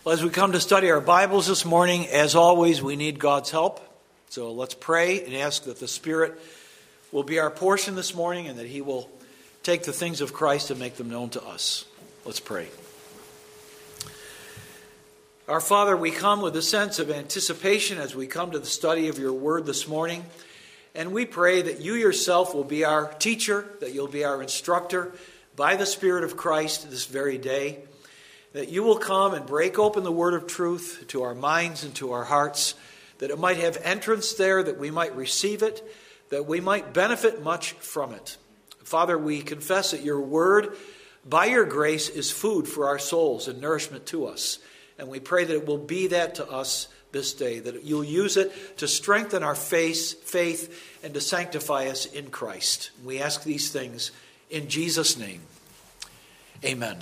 Well, as we come to study our Bibles this morning, as always, we need God's help. So let's pray and ask that the Spirit will be our portion this morning and that He will take the things of Christ and make them known to us. Let's pray. Our Father, we come with a sense of anticipation as we come to the study of your word this morning. And we pray that you yourself will be our teacher, that you'll be our instructor by the Spirit of Christ this very day. That you will come and break open the word of truth to our minds and to our hearts, that it might have entrance there, that we might receive it, that we might benefit much from it. Father, we confess that your word, by your grace, is food for our souls and nourishment to us. And we pray that it will be that to us this day, that you'll use it to strengthen our faith and to sanctify us in Christ. We ask these things in Jesus' name. Amen.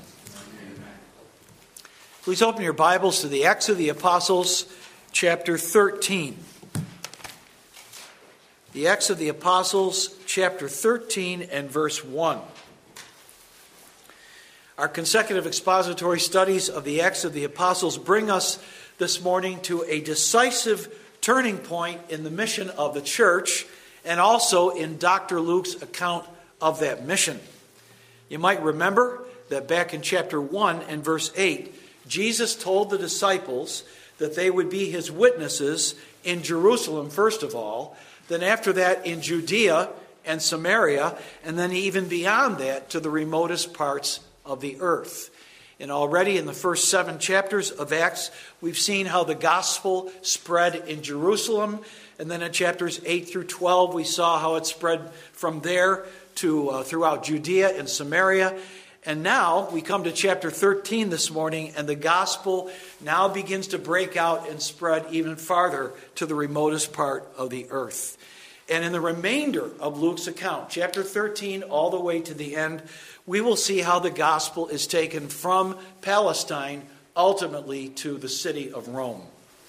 Please open your Bibles to the Acts of the Apostles, chapter 13. The Acts of the Apostles, chapter 13 and verse 1. Our consecutive expository studies of the Acts of the Apostles bring us this morning to a decisive turning point in the mission of the church and also in Dr. Luke's account of that mission. You might remember that back in chapter 1 and verse 8, Jesus told the disciples that they would be his witnesses in Jerusalem, first of all, then after that in Judea and Samaria, and then even beyond that to the remotest parts of the earth. And already in the first 7 chapters of Acts, we've seen how the gospel spread in Jerusalem, and then in chapters 8 through 12, we saw how it spread from there to throughout Judea and Samaria. And now we come to chapter 13 this morning, and the gospel now begins to break out and spread even farther to the remotest part of the earth. And in the remainder of Luke's account, chapter 13 all the way to the end, we will see how the gospel is taken from Palestine ultimately to the city of Rome.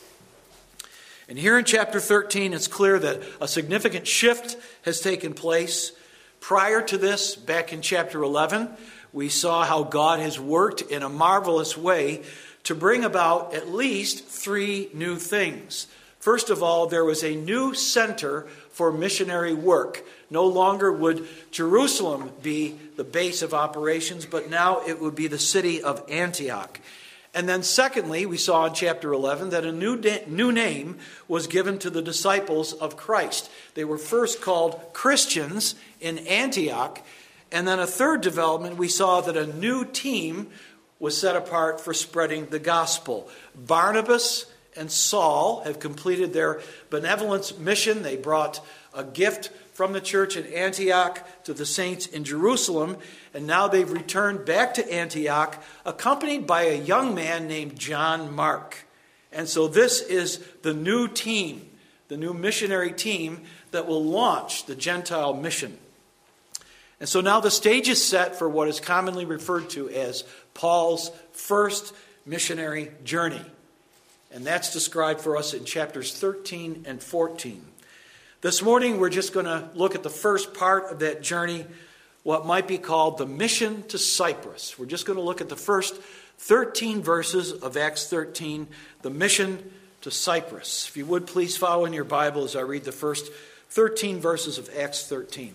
And here in chapter 13, it's clear that a significant shift has taken place. Prior to this, back in chapter 11, we saw how God has worked in a marvelous way to bring about at least 3 new things. First of all, there was a new center for missionary work. No longer would Jerusalem be the base of operations, but now it would be the city of Antioch. And then secondly, we saw in chapter 11 that a new name was given to the disciples of Christ. They were first called Christians in Antioch. And then a third development, we saw that a new team was set apart for spreading the gospel. Barnabas and Saul have completed their benevolence mission. They brought a gift from the church in Antioch to the saints in Jerusalem. And now they've returned back to Antioch, accompanied by a young man named John Mark. And so this is the new team, the new missionary team that will launch the Gentile mission. And so now the stage is set for what is commonly referred to as Paul's first missionary journey. And that's described for us in chapters 13 and 14. This morning we're just going to look at the first part of that journey, what might be called the mission to Cyprus. We're just going to look at the first 13 verses of Acts 13, the mission to Cyprus. If you would, please follow in your Bible as I read the first 13 verses of Acts 13.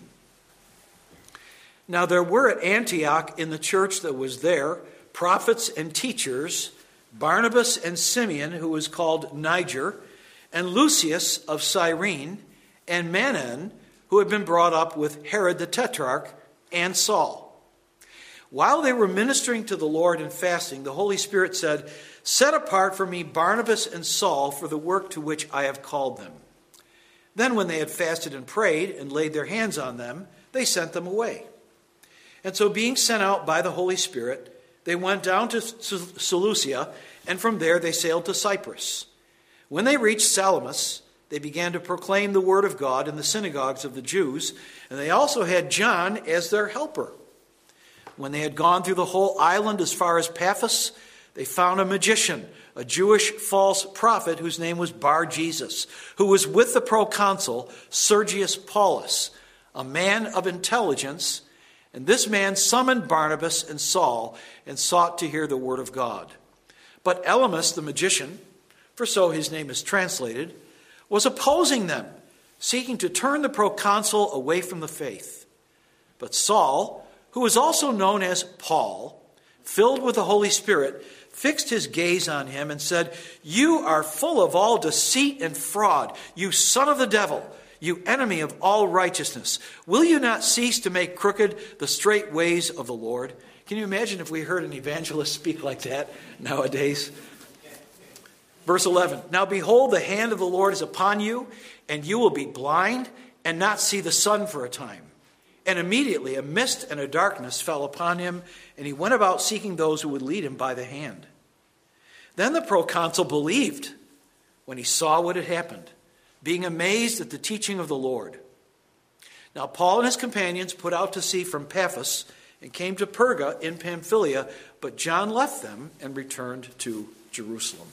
Now there were at Antioch in the church that was there prophets and teachers, Barnabas and Simeon, who was called Niger, and Lucius of Cyrene, and Manaen, who had been brought up with Herod the Tetrarch, and Saul. While they were ministering to the Lord and fasting, the Holy Spirit said, "Set apart for me Barnabas and Saul for the work to which I have called them." Then when they had fasted and prayed and laid their hands on them, they sent them away. And so being sent out by the Holy Spirit, they went down to Seleucia, and from there they sailed to Cyprus. When they reached Salamis, they began to proclaim the word of God in the synagogues of the Jews, and they also had John as their helper. When they had gone through the whole island as far as Paphos, they found a magician, a Jewish false prophet whose name was Bar-Jesus, who was with the proconsul Sergius Paulus, a man of intelligence. And this man summoned Barnabas and Saul and sought to hear the word of God. But Elymas the magician, for so his name is translated, was opposing them, seeking to turn the proconsul away from the faith. But Saul, who was also known as Paul, filled with the Holy Spirit, fixed his gaze on him and said, "You are full of all deceit and fraud, you son of the devil, you enemy of all righteousness. Will you not cease to make crooked the straight ways of the Lord?" Can you imagine if we heard an evangelist speak like that nowadays? Verse 11, "Now behold, the hand of the Lord is upon you, and you will be blind and not see the sun for a time." And immediately a mist and a darkness fell upon him, and he went about seeking those who would lead him by the hand. Then the proconsul believed when he saw what had happened, being amazed at the teaching of the Lord. Now Paul and his companions put out to sea from Paphos and came to Perga in Pamphylia, but John left them and returned to Jerusalem.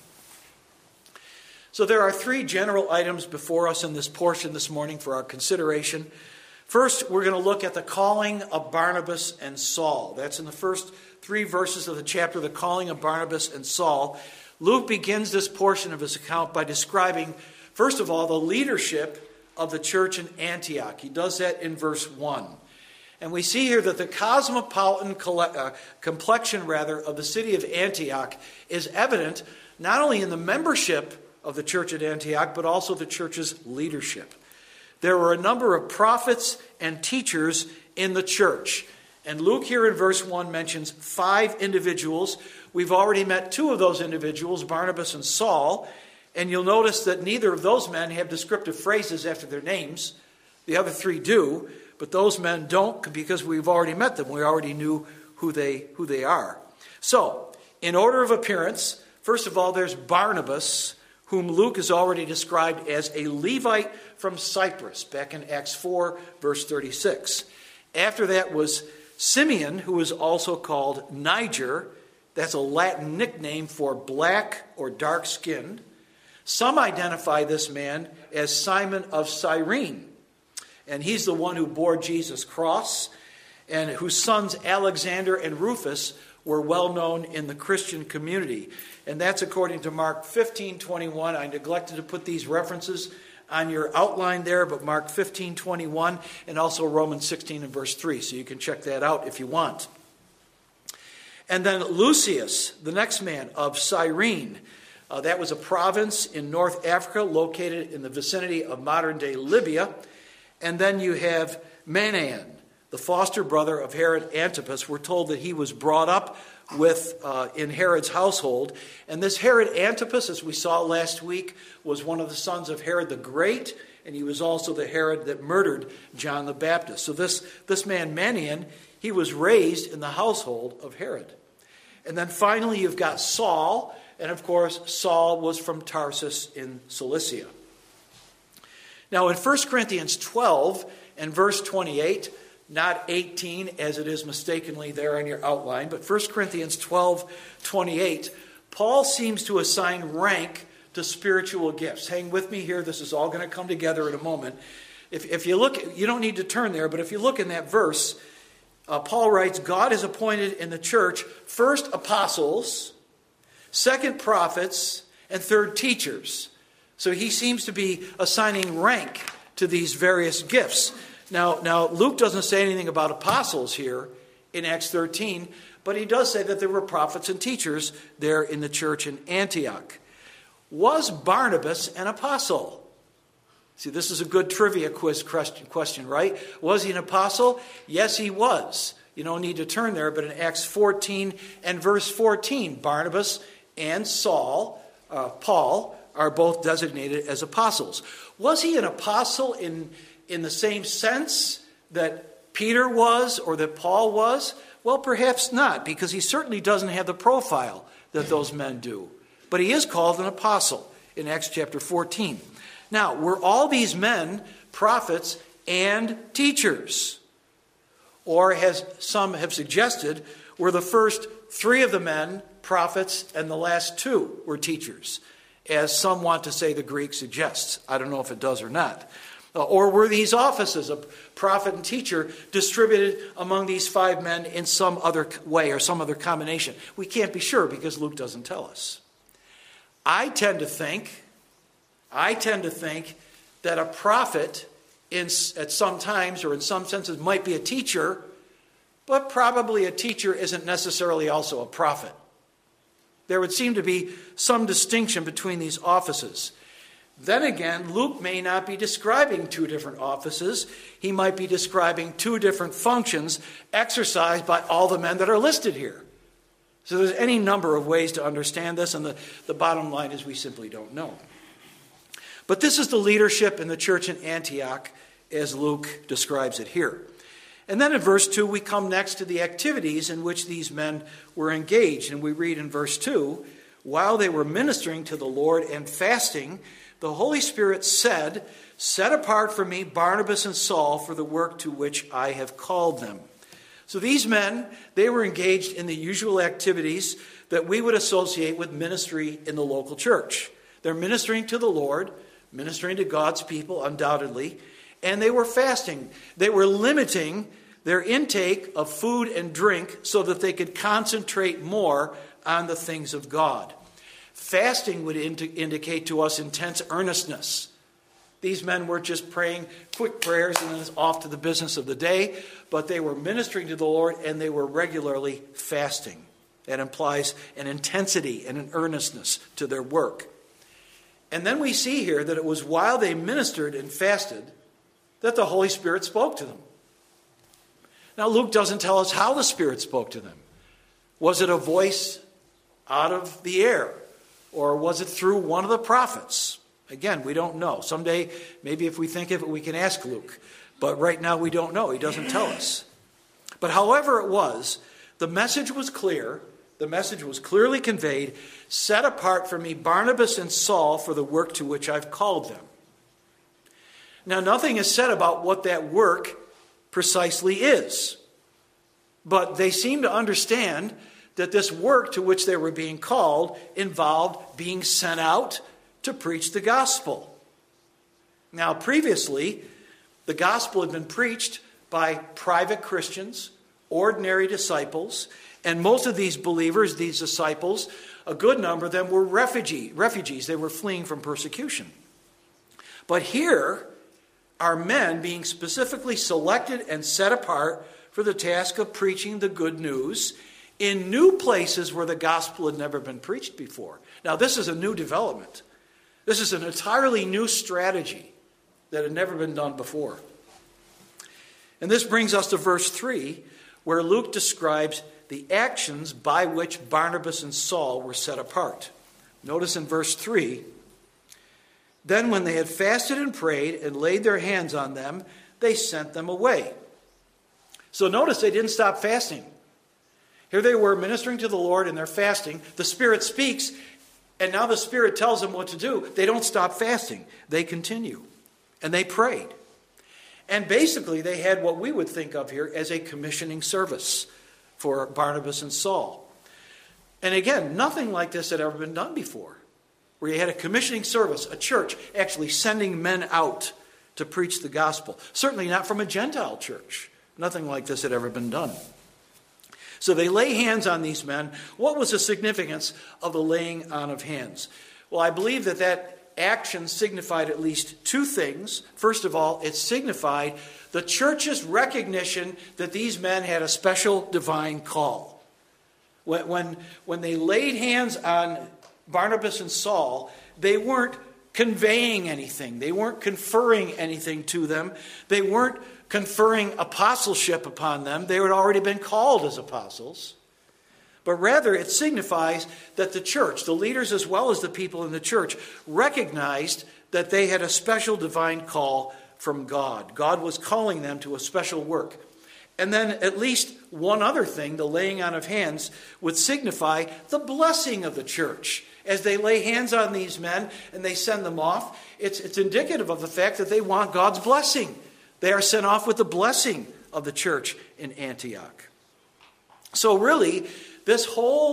So there are three general items before us in this portion this morning for our consideration. First, we're going to look at the calling of Barnabas and Saul. That's in the first three verses of the chapter, the calling of Barnabas and Saul. Luke begins this portion of his account by describing, first of all, the leadership of the church in Antioch. He does that in verse 1. And we see here that the cosmopolitan complexion of the city of Antioch is evident not only in the membership of the church at Antioch, but also the church's leadership. There were a number of prophets and teachers in the church. And Luke here in verse 1 mentions 5 individuals. We've already met 2 of those individuals, Barnabas and Saul. And you'll notice that neither of those men have descriptive phrases after their names. The other 3 do, but those men don't because we've already met them. We already knew who they are. So, in order of appearance, first of all, there's Barnabas, whom Luke has already described as a Levite from Cyprus, back in Acts 4, verse 36. After that was Simeon, who is also called Niger. That's a Latin nickname for black or dark-skinned. Some identify this man as Simon of Cyrene, and he's the one who bore Jesus' cross, and whose sons Alexander and Rufus were well known in the Christian community. And that's according to Mark 15:21. I neglected to put these references on your outline there, but Mark 15:21 and also Romans 16 and verse 3. So you can check that out if you want. And then Lucius, the next man of Cyrene. That was a province in North Africa located in the vicinity of modern-day Libya. And then you have Manaen, the foster brother of Herod Antipas. We're told that he was brought up in Herod's household. And this Herod Antipas, as we saw last week, was one of the sons of Herod the Great, and he was also the Herod that murdered John the Baptist. So this man Manaen, he was raised in the household of Herod. And then finally you've got Saul, and of course Saul was from Tarsus in Cilicia. Now in 1 Corinthians 12 and verse 28, not 18 as it is mistakenly there on your outline, but 1 Corinthians 12:28, Paul seems to assign rank to spiritual gifts. Hang with me here. This is all going to come together in a moment. If you look, you don't need to turn there, but if you look in that verse, Paul writes, God has appointed in the church first apostles, second prophets, and third teachers. So he seems to be assigning rank to these various gifts. Now, Luke doesn't say anything about apostles here in Acts 13, but he does say that there were prophets and teachers there in the church in Antioch. Was Barnabas an apostle? See, this is a good trivia quiz question, right? Was he an apostle? Yes, he was. You don't need to turn there, but in Acts 14 and verse 14, Barnabas and Paul, are both designated as apostles. Was he an apostle in the same sense that Peter was or that Paul was? Well, perhaps not, because he certainly doesn't have the profile that those men do. But he is called an apostle in Acts chapter 14. Now, were all these men prophets and teachers? Or, as some have suggested, were the first 3 of the men prophets and the last 2 were teachers? As some want to say the Greek suggests. I don't know if it does or not. Or were these offices of prophet and teacher distributed among these 5 men in some other way or some other combination? We can't be sure because Luke doesn't tell us. I tend to think that a prophet at some times or in some senses might be a teacher, but probably a teacher isn't necessarily also a prophet. There would seem to be some distinction between these offices. Then again, Luke may not be describing two different offices. He might be describing two different functions exercised by all the men that are listed here. So there's any number of ways to understand this, and the bottom line is we simply don't know. But this is the leadership in the church in Antioch as Luke describes it here. And then in verse 2, we come next to the activities in which these men were engaged. And we read in verse 2, while they were ministering to the Lord and fasting, the Holy Spirit said, set apart for me Barnabas and Saul for the work to which I have called them. So these men, they were engaged in the usual activities that we would associate with ministry in the local church. They're ministering to the Lord, ministering to God's people, undoubtedly, and they were fasting. They were limiting their intake of food and drink so that they could concentrate more on the things of God. Fasting would indicate to us intense earnestness. These men weren't just praying quick prayers and then it's off to the business of the day, but they were ministering to the Lord and they were regularly fasting. That implies an intensity and an earnestness to their work. And then we see here that it was while they ministered and fasted that the Holy Spirit spoke to them. Now, Luke doesn't tell us how the Spirit spoke to them. Was it a voice out of the air? Or was it through one of the prophets? Again, we don't know. Someday, maybe if we think of it, we can ask Luke. But right now, we don't know. He doesn't tell us. But however it was, the message was clear. The message was clearly conveyed. Set apart for me Barnabas and Saul for the work to which I've called them. Now, nothing is said about what that work precisely is. But they seem to understand that this work to which they were being called involved being sent out to preach the gospel. Now, previously, the gospel had been preached by private Christians, ordinary disciples, and most of these believers, these disciples, a good number of them were refugees. They were fleeing from persecution. But here are men being specifically selected and set apart for the task of preaching the good news in new places where the gospel had never been preached before. Now, this is a new development. This is an entirely new strategy that had never been done before. And this brings us to verse 3, where Luke describes the actions by which Barnabas and Saul were set apart. Notice in verse 3, then when they had fasted and prayed and laid their hands on them, they sent them away. So notice they didn't stop fasting. Here they were ministering to the Lord and they're fasting. The Spirit speaks, and now the Spirit tells them what to do. They don't stop fasting. They continue. And they prayed. And basically they had what we would think of here as a commissioning service for Barnabas and Saul. And again, nothing like this had ever been done before, where you had a commissioning service, a church actually sending men out to preach the gospel. Certainly not from a Gentile church. Nothing like this had ever been done. So they lay hands on these men. What was the significance of the laying on of hands? Well, I believe that action signified at least two things. First of all, it signified the church's recognition that these men had a special divine call. When they laid hands on Barnabas and Saul, they weren't conveying anything. They weren't conferring anything to them. They weren't conferring apostleship upon them. They had already been called as apostles. But rather, it signifies that the church, the leaders as well as the people in the church, recognized that they had a special divine call from God. God was calling them to a special work. And then at least one other thing, the laying on of hands, would signify the blessing of the church. As they lay hands on these men and they send them off, it's indicative of the fact that they want God's blessing. They are sent off with the blessing of the church in Antioch. So really, this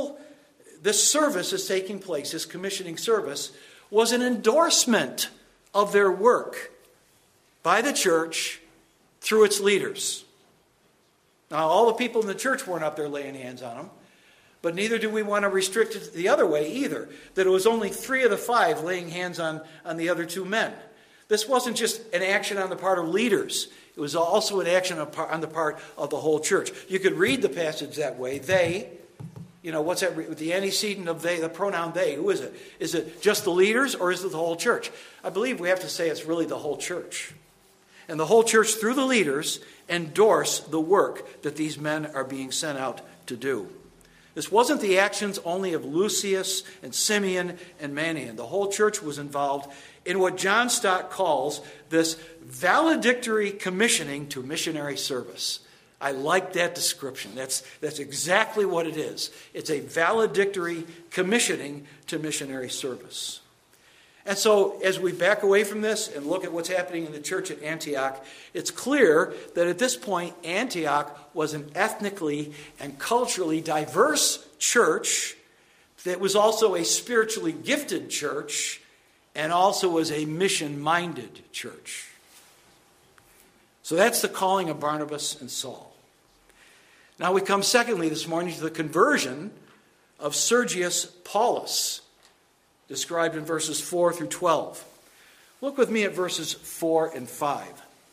service is taking place, this commissioning service, was an endorsement of their work by the church through its leaders. Now, all the people in the church weren't up there laying hands on them, But neither do we want to restrict it the other way either, that it was only 3 of the 5 laying hands on the other 2 men. This wasn't just an action on the part of leaders. It was also an action on the part of the whole church. You could read the passage that way. They, what's that? With the antecedent of they, the pronoun they. Who is it? Is it just the leaders or is it the whole church? I believe we have to say it's really the whole church. And the whole church, through the leaders, endorse the work that these men are being sent out to do. This wasn't the actions only of Lucius and Simeon and Manaen. The whole church was involved in what John Stott calls this valedictory commissioning to missionary service. I like that description. That's exactly what it is. It's a valedictory commissioning to missionary service. And so as we back away from this and look at what's happening in the church at Antioch, it's clear that at this point Antioch was an ethnically and culturally diverse church that was also a spiritually gifted church and also was a mission-minded church. So that's the calling of Barnabas and Saul. Now we come secondly this morning to the conversion of Sergius Paulus, described in verses 4 through 12. Look with me at verses 4 and 5.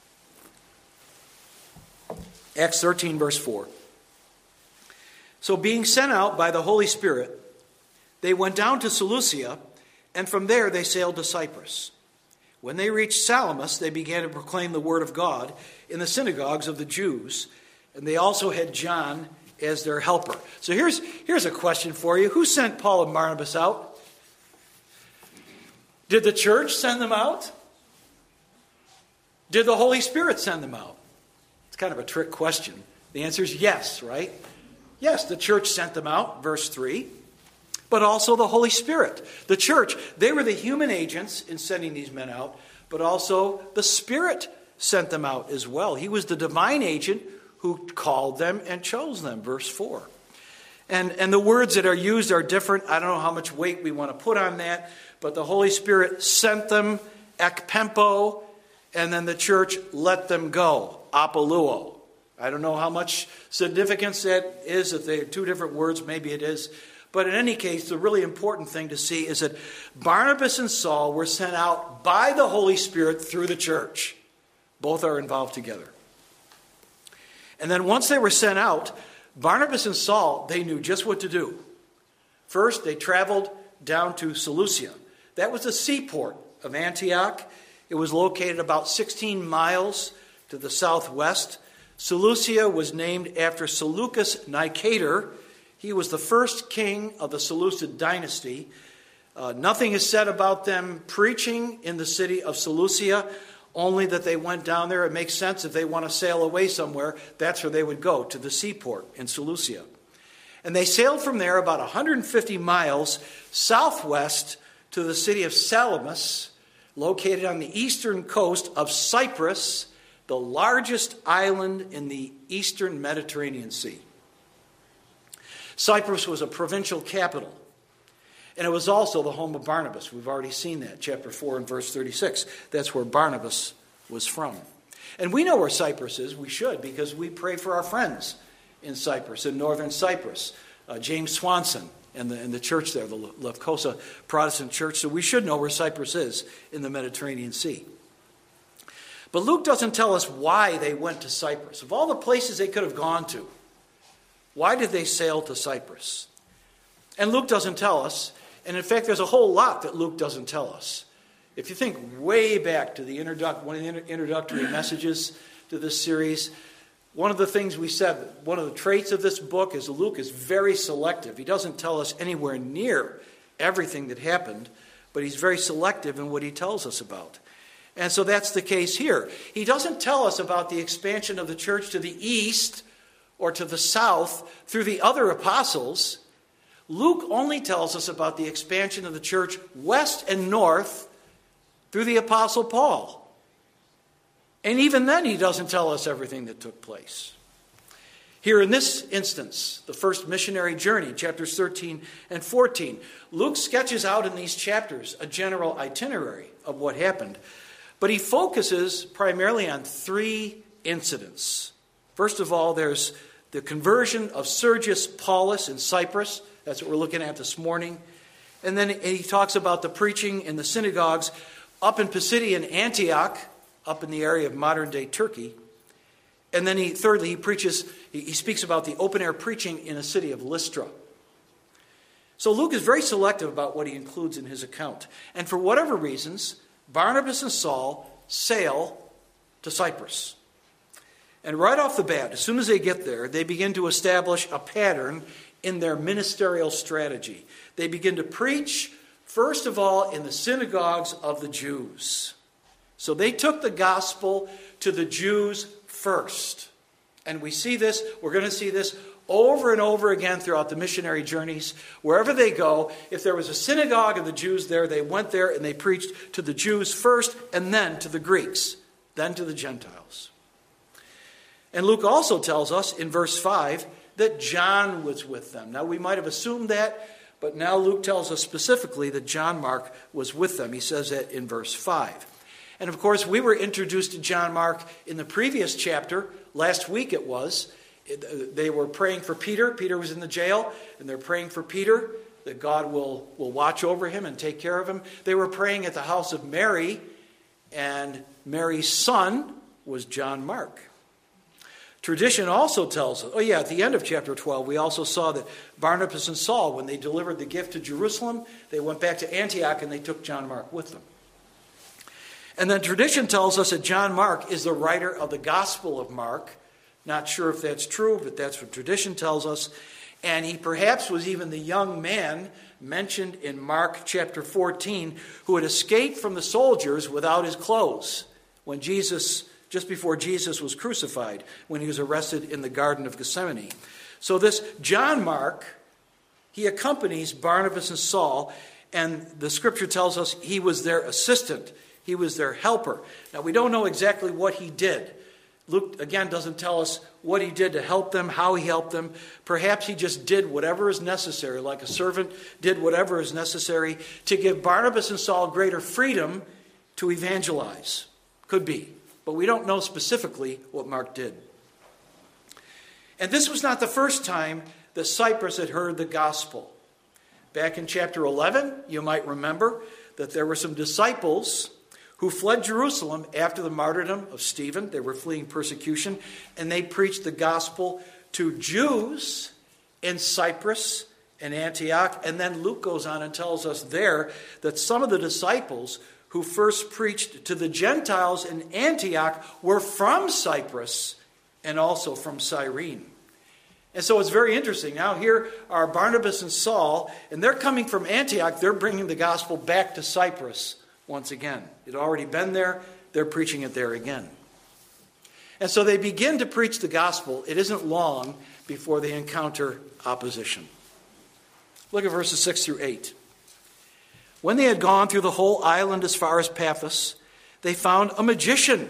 Acts 13, verse 4. So being sent out by the Holy Spirit, they went down to Seleucia, and from there they sailed to Cyprus. When they reached Salamis, they began to proclaim the word of God in the synagogues of the Jews, and they also had John as their helper. So here's a question for you. Who sent Paul and Barnabas out? Did the church send them out? Did the Holy Spirit send them out? It's kind of a trick question. The answer is yes, right? Yes, the church sent them out, verse 3. But also the Holy Spirit. The church, they were the human agents in sending these men out, but also the Spirit sent them out as well. He was the divine agent who called them and chose them, verse 4. And the words that are used are different. I don't know how much weight we want to put on that. But the Holy Spirit sent them, ekpempo, and then the church let them go, apoluo. I don't know how much significance that is, if they're 2 different words, maybe it is. But in any case, the really important thing to see is that Barnabas and Saul were sent out by the Holy Spirit through the church. Both are involved together. And then once they were sent out, Barnabas and Saul, they knew just what to do. First, they traveled down to Seleucia. That was the seaport of Antioch. It was located about 16 miles to the southwest. Seleucia was named after Seleucus Nicator. He was the first king of the Seleucid dynasty. Nothing is said about them preaching in the city of Seleucia, only that they went down there. It makes sense if they want to sail away somewhere, that's where they would go, to the seaport in Seleucia. And they sailed from there about 150 miles southwest to the city of Salamis, located on the eastern coast of Cyprus, the largest island in the eastern Mediterranean Sea. Cyprus was a provincial capital, and it was also the home of Barnabas. We've already seen that, chapter 4 and verse 36. That's where Barnabas was from. And we know where Cyprus is. We should, because we pray for our friends in Cyprus, in northern Cyprus. James Swanson and the church there, the Lefkosa Protestant Church. So we should know where Cyprus is in the Mediterranean Sea. But Luke doesn't tell us why they went to Cyprus. Of all the places they could have gone to, why did they sail to Cyprus? And Luke doesn't tell us. And in fact, there's a whole lot that Luke doesn't tell us. If you think way back to one of the introductory messages to this series, one of the things we said, one of the traits of this book is Luke is very selective. He doesn't tell us anywhere near everything that happened, but he's very selective in what he tells us about. And so that's the case here. He doesn't tell us about the expansion of the church to the east or to the south through the other apostles. Luke only tells us about the expansion of the church west and north through the apostle Paul. And even then, he doesn't tell us everything that took place. Here in this instance, the first missionary journey, chapters 13 and 14, Luke sketches out in these chapters a general itinerary of what happened. But he focuses primarily on 3 incidents. First of all, there's the conversion of Sergius Paulus in Cyprus. That's what we're looking at this morning. And then he talks about the preaching in the synagogues up in Pisidian Antioch, up in the area of modern-day Turkey. And then thirdly, he speaks about the open-air preaching in a city of Lystra. So Luke is very selective about what he includes in his account. And for whatever reasons, Barnabas and Saul sail to Cyprus. And right off the bat, as soon as they get there, they begin to establish a pattern in their ministerial strategy. They begin to preach, first of all, in the synagogues of the Jews. So they took the gospel to the Jews first. And we're going to see this over and over again throughout the missionary journeys. Wherever they go, if there was a synagogue of the Jews there, they went there and they preached to the Jews first, and then to the Greeks, then to the Gentiles. And Luke also tells us in verse 5 that John was with them. Now, we might have assumed that, but now Luke tells us specifically that John Mark was with them. He says that in verse 5. And of course, we were introduced to John Mark in the previous chapter. Last week it was. They were praying for Peter. Peter was in the jail, and they're praying for Peter, that God will watch over him and take care of him. They were praying at the house of Mary, and Mary's son was John Mark. Tradition also tells us, at the end of chapter 12, we also saw that Barnabas and Saul, when they delivered the gift to Jerusalem, they went back to Antioch and they took John Mark with them. And then tradition tells us that John Mark is the writer of the Gospel of Mark. Not sure if that's true, but that's what tradition tells us. And he perhaps was even the young man mentioned in Mark chapter 14 who had escaped from the soldiers without his clothes when just before Jesus was crucified, when he was arrested in the Garden of Gethsemane. So this John Mark, he accompanies Barnabas and Saul, and the scripture tells us he was their assistant. He was their helper. Now, we don't know exactly what he did. Luke, again, doesn't tell us what he did to help them, how he helped them. Perhaps he just did whatever is necessary, like a servant did whatever is necessary to give Barnabas and Saul greater freedom to evangelize. Could be. But we don't know specifically what Mark did. And this was not the first time that Cyprus had heard the gospel. Back in chapter 11, you might remember that there were some disciples who fled Jerusalem after the martyrdom of Stephen. They were fleeing persecution, and they preached the gospel to Jews in Cyprus and Antioch. And then Luke goes on and tells us there that some of the disciples who first preached to the Gentiles in Antioch were from Cyprus and also from Cyrene. And so it's very interesting. Now here are Barnabas and Saul, and they're coming from Antioch. They're bringing the gospel back to Cyprus once again. It had already been there. They're preaching it there again. And so they begin to preach the gospel. It isn't long before they encounter opposition. Look at verses 6 through 8. When they had gone through the whole island as far as Paphos, they found a magician,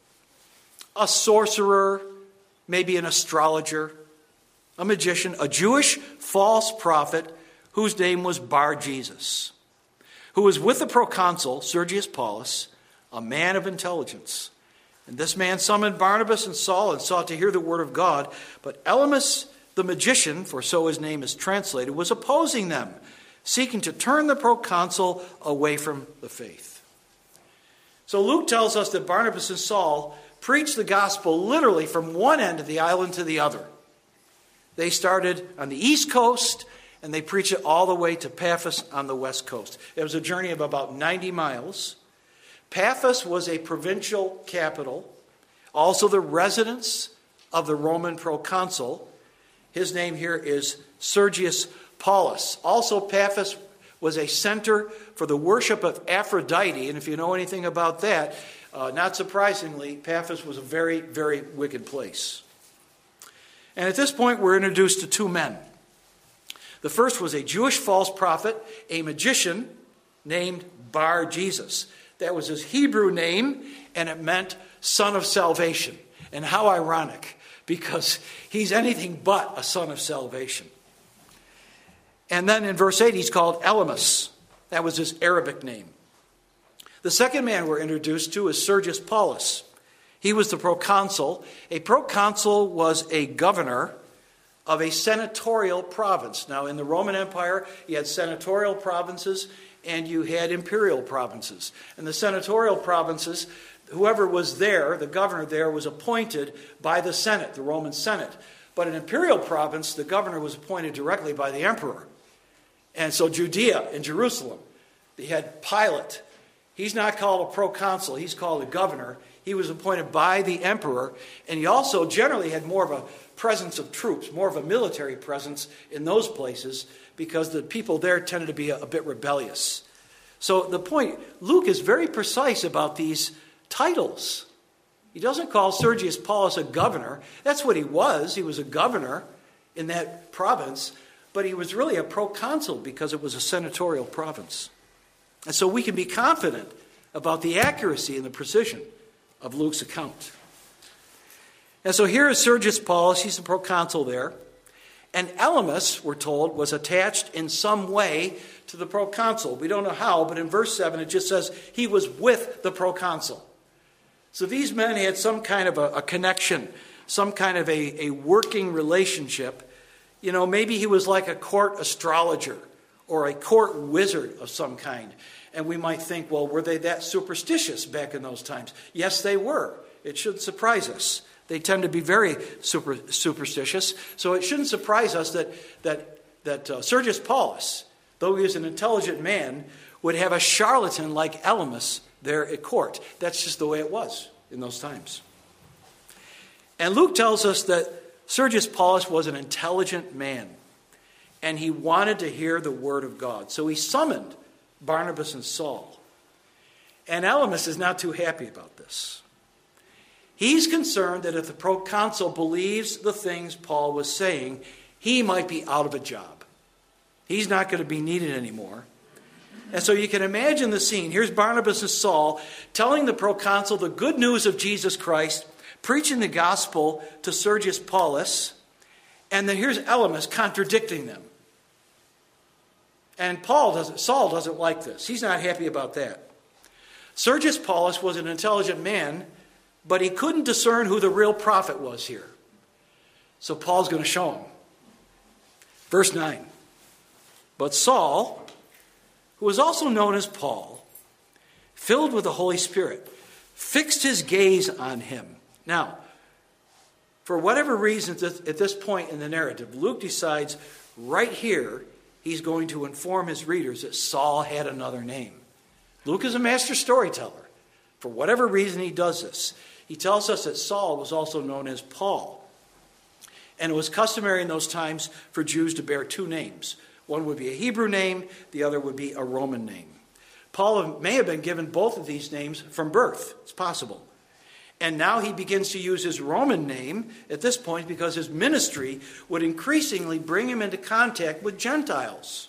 a sorcerer, maybe an astrologer, a magician, a Jewish false prophet whose name was Bar-Jesus, who was with the proconsul, Sergius Paulus, a man of intelligence. And this man summoned Barnabas and Saul and sought to hear the word of God. But Elymas the magician, for so his name is translated, was opposing them, seeking to turn the proconsul away from the faith. So Luke tells us that Barnabas and Saul preached the gospel literally from one end of the island to the other. They started on the east coast, and they preached it all the way to Paphos on the west coast. It was a journey of about 90 miles. Paphos was a provincial capital, also the residence of the Roman proconsul. His name here is Sergius Paulus. Also, Paphos was a center for the worship of Aphrodite, and if you know anything about that, not surprisingly, Paphos was a very, very wicked place. And at this point, we're introduced to two men. The first was a Jewish false prophet, a magician named Bar-Jesus. That was his Hebrew name, and it meant son of salvation. And how ironic, because he's anything but a son of salvation. And then in verse 8, he's called Elymas. That was his Arabic name. The second man we're introduced to is Sergius Paulus. He was the proconsul. A proconsul was a governor of a senatorial province. Now, in the Roman Empire, you had senatorial provinces and you had imperial provinces. And the senatorial provinces, whoever was there, the governor there, was appointed by the Senate, the Roman Senate. But in imperial province, the governor was appointed directly by the emperor. And so Judea and Jerusalem, they had Pilate. He's not called a proconsul, he's called a governor. He was appointed by the emperor, and he also generally had more of a presence of troops, more of a military presence in those places, because the people there tended to be a bit rebellious. So the point, Luke is very precise about these titles. He doesn't call Sergius Paulus a governor. That's what he was. He was a governor in that province, but he was really a proconsul because it was a senatorial province. And so we can be confident about the accuracy and the precision of Luke's account. And so here is Sergius Paulus. He's the proconsul there. And Elymas, we're told, was attached in some way to the proconsul. We don't know how, but in verse 7 it just says he was with the proconsul. So these men had some kind of a connection, some kind of a working relationship. You know, maybe he was like a court astrologer or a court wizard of some kind. And we might think, well, were they that superstitious back in those times? Yes, they were. It shouldn't surprise us. They tend to be very superstitious. So it shouldn't surprise us that Sergius Paulus, though he was an intelligent man, would have a charlatan like Elymas there at court. That's just the way it was in those times. And Luke tells us that Sergius Paulus was an intelligent man, and he wanted to hear the word of God. So he summoned Barnabas and Saul. And Elymas is not too happy about this. He's concerned that if the proconsul believes the things Paul was saying, he might be out of a job. He's not going to be needed anymore. And so you can imagine the scene. Here's Barnabas and Saul telling the proconsul the good news of Jesus Christ, preaching the gospel to Sergius Paulus, and then here's Elymas contradicting them. And Saul doesn't like this. He's not happy about that. Sergius Paulus was an intelligent man, but he couldn't discern who the real prophet was here. So Paul's going to show him. Verse 9. But Saul, who was also known as Paul, filled with the Holy Spirit, fixed his gaze on him. Now, for whatever reason at this point in the narrative, Luke decides right here he's going to inform his readers that Saul had another name. Luke is a master storyteller. For whatever reason he does this. He tells us that Saul was also known as Paul. And it was customary in those times for Jews to bear two names. One would be a Hebrew name, the other would be a Roman name. Paul may have been given both of these names from birth. It's possible. And now he begins to use his Roman name at this point because his ministry would increasingly bring him into contact with Gentiles.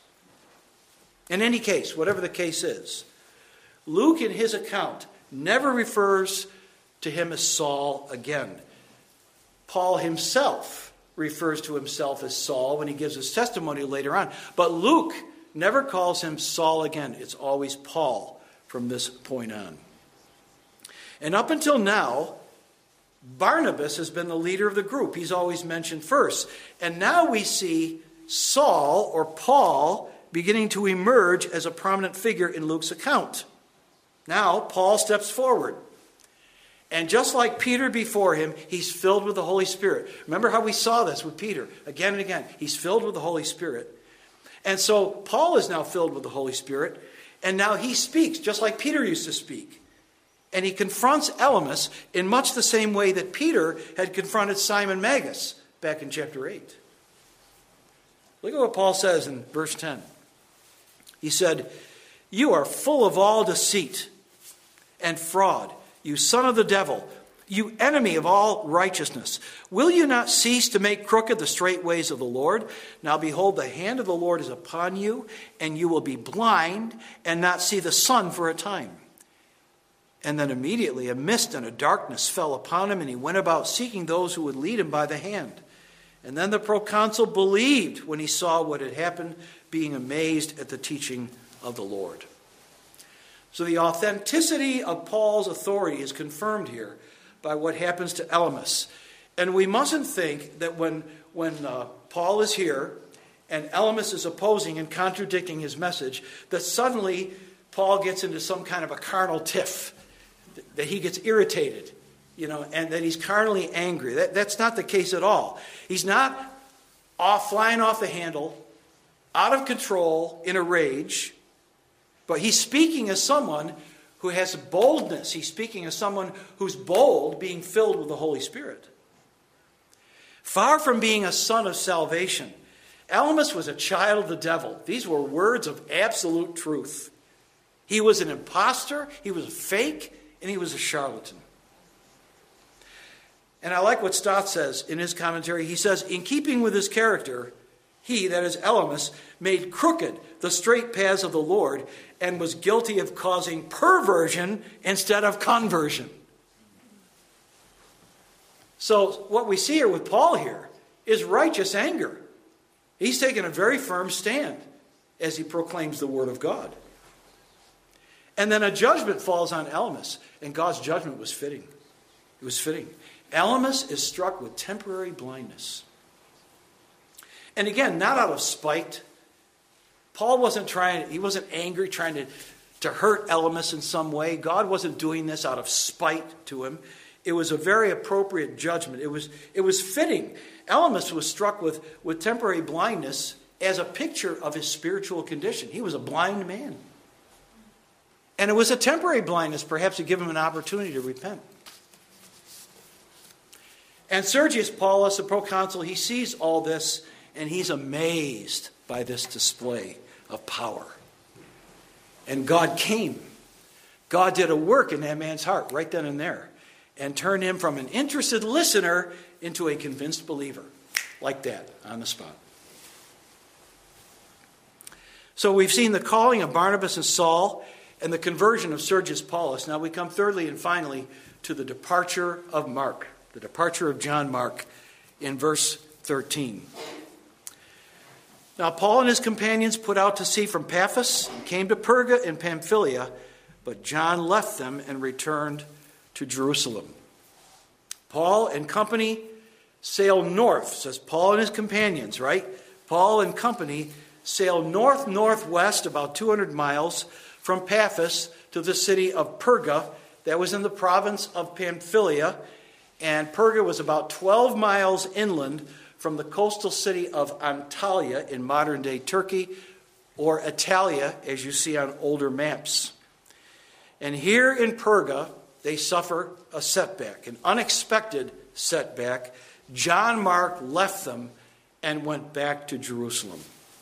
In any case, whatever the case is, Luke in his account never refers to him as Saul again. Paul himself refers to himself as Saul when he gives his testimony later on. But Luke never calls him Saul again. It's always Paul from this point on. And up until now, Barnabas has been the leader of the group. He's always mentioned first. And now we see Saul, or Paul, beginning to emerge as a prominent figure in Luke's account. Now, Paul steps forward. And just like Peter before him, he's filled with the Holy Spirit. Remember how we saw this with Peter again and again. He's filled with the Holy Spirit. And so Paul is now filled with the Holy Spirit. And now he speaks just like Peter used to speak. And he confronts Elymas in much the same way that Peter had confronted Simon Magus back in chapter 8. Look at what Paul says in verse 10. He said, "You are full of all deceit and fraud, you son of the devil, you enemy of all righteousness. Will you not cease to make crooked the straight ways of the Lord? Now behold, the hand of the Lord is upon you, and you will be blind and not see the sun for a time." And then immediately a mist and a darkness fell upon him, and he went about seeking those who would lead him by the hand. And then the proconsul believed when he saw what had happened, being amazed at the teaching of the Lord. So the authenticity of Paul's authority is confirmed here by what happens to Elymas. And we mustn't think that when Paul is here and Elymas is opposing and contradicting his message, that suddenly Paul gets into some kind of a carnal tiff, that he gets irritated, and that he's carnally angry. That's not the case at all. He's not flying off the handle, out of control, in a rage, but he's speaking as someone who has boldness. He's speaking as someone who's bold, being filled with the Holy Spirit. Far from being a son of salvation, Elymas was a child of the devil. These were words of absolute truth. He was an imposter, he was a fake, and he was a charlatan. And I like what Stott says in his commentary. He says, in keeping with his character, he, that is Elymas, made crooked the straight paths of the Lord and was guilty of causing perversion instead of conversion. So what we see here with Paul here is righteous anger. He's taken a very firm stand as he proclaims the word of God. And then a judgment falls on Elymas, and God's judgment was fitting. It was fitting. Elymas is struck with temporary blindness. And again, not out of spite. Paul wasn't angry, trying to hurt Elymas in some way. God wasn't doing this out of spite to him. It was a very appropriate judgment. It was fitting. Elymas was struck with temporary blindness as a picture of his spiritual condition. He was a blind man. And it was a temporary blindness, perhaps to give him an opportunity to repent. And Sergius Paulus, the proconsul, he sees all this, and he's amazed by this display of power. And God came. God did a work in that man's heart right then and there, and turned him from an interested listener into a convinced believer. Like that, on the spot. So we've seen the calling of Barnabas and Saul and the conversion of Sergius Paulus. Now we come thirdly and finally to the departure of Mark, the departure of John Mark in verse 13. Now Paul and his companions put out to sea from Paphos and came to Perga in Pamphylia, but John left them and returned to Jerusalem. Paul and company sailed north, says Paul and his companions, right? Paul and company sailed north-northwest about 200 miles from Paphos to the city of Perga. That was in the province of Pamphylia, and Perga was about 12 miles inland from the coastal city of Antalya in modern-day Turkey, or Italia, as you see on older maps. And here in Perga, they suffer a setback, an unexpected setback. John Mark left them and went back to Jerusalem.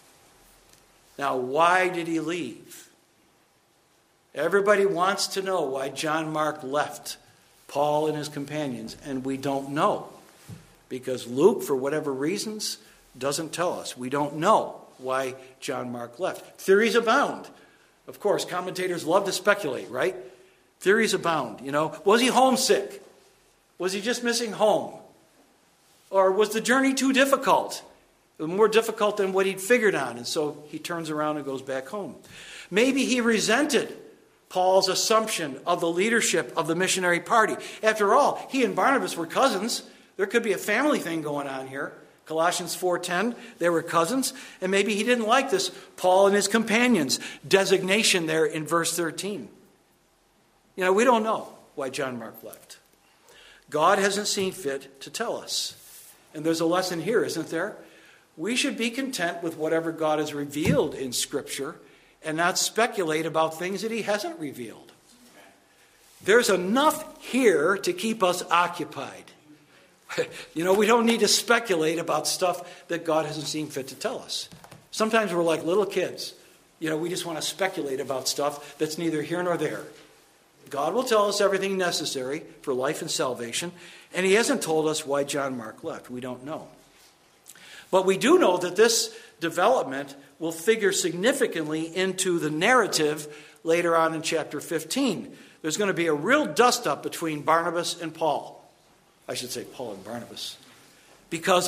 Now, why did he leave? Everybody wants to know why John Mark left Paul and his companions, and we don't know. Because Luke, for whatever reasons, doesn't tell us. We don't know why John Mark left. Theories abound. Of course, commentators love to speculate, right? Theories abound. Was he homesick? Was he just missing home? Or was the journey too difficult? More difficult than what he'd figured on, and so he turns around and goes back home. Maybe he resented Paul's assumption of the leadership of the missionary party. After all, he and Barnabas were cousins. There could be a family thing going on here. Colossians 4:10, they were cousins. And maybe he didn't like this Paul and his companions designation there in verse 13. We don't know why John Mark left. God hasn't seen fit to tell us. And there's a lesson here, isn't there? We should be content with whatever God has revealed in Scripture and not speculate about things that he hasn't revealed. There's enough here to keep us occupied. We don't need to speculate about stuff that God hasn't seen fit to tell us. Sometimes we're like little kids. We just want to speculate about stuff that's neither here nor there. God will tell us everything necessary for life and salvation, and he hasn't told us why John Mark left. We don't know. But we do know that this development will figure significantly into the narrative later on in chapter 15. There's going to be a real dust-up between Barnabas and Paul. I should say Paul and Barnabas. Because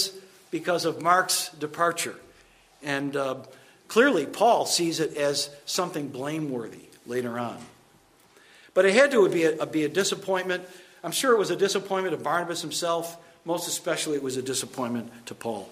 of Mark's departure. And clearly Paul sees it as something blameworthy later on. But it had to be a disappointment. I'm sure it was a disappointment of Barnabas himself, most especially it was a disappointment to Paul.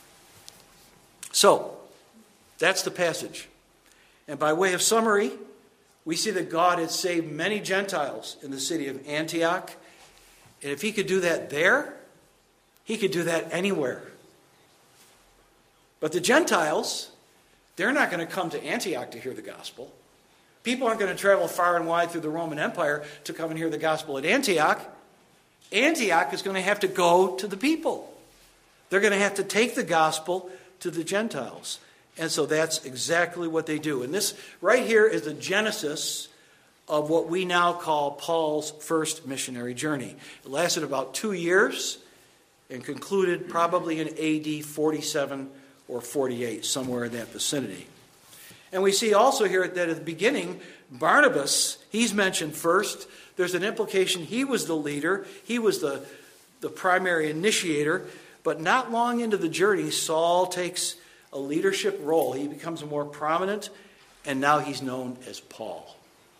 So, that's the passage. And by way of summary, we see that God had saved many Gentiles in the city of Antioch. And if he could do that there, he could do that anywhere. But the Gentiles, they're not going to come to Antioch to hear the gospel. People aren't going to travel far and wide through the Roman Empire to come and hear the gospel at Antioch. Antioch is going to have to go to the people. They're going to have to take the gospel to the Gentiles. And so that's exactly what they do. And this right here is the genesis of what we now call Paul's first missionary journey. It lasted about 2 years and concluded probably in AD 47 or 48, somewhere in that vicinity. And we see also here that at the beginning, Barnabas, he's mentioned first. There's an implication he was the leader. He was the primary initiator. But not long into the journey, Saul takes a leadership role. He becomes more prominent, and now he's known as Paul.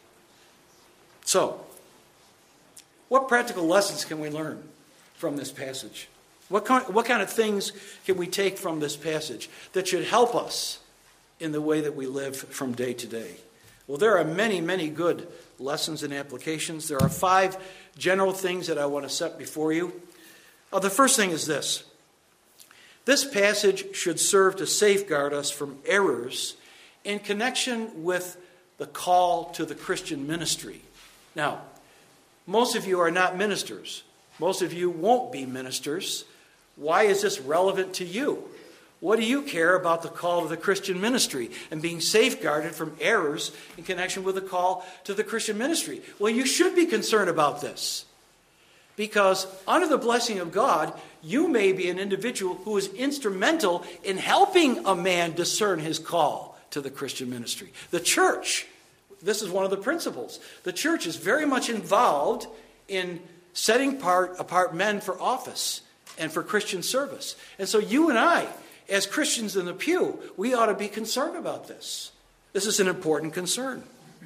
So, what practical lessons can we learn from this passage? What kind of things can we take from this passage that should help us in the way that we live from day to day? Well, there are many, many good lessons and applications. There are 5 general things that I want to set before you. The first thing is this. This passage should serve to safeguard us from errors in connection with the call to the Christian ministry. Now, most of you are not ministers. Most of you won't be ministers. Why is this relevant to you? What do you care about the call to the Christian ministry and being safeguarded from errors in connection with the call to the Christian ministry? Well, you should be concerned about this. Because under the blessing of God, you may be an individual who is instrumental in helping a man discern his call to the Christian ministry. The church, this is one of the principles. The church is very much involved in setting apart men for office and for Christian service. And so you and I, as Christians in the pew, we ought to be concerned about this. This is an important concern.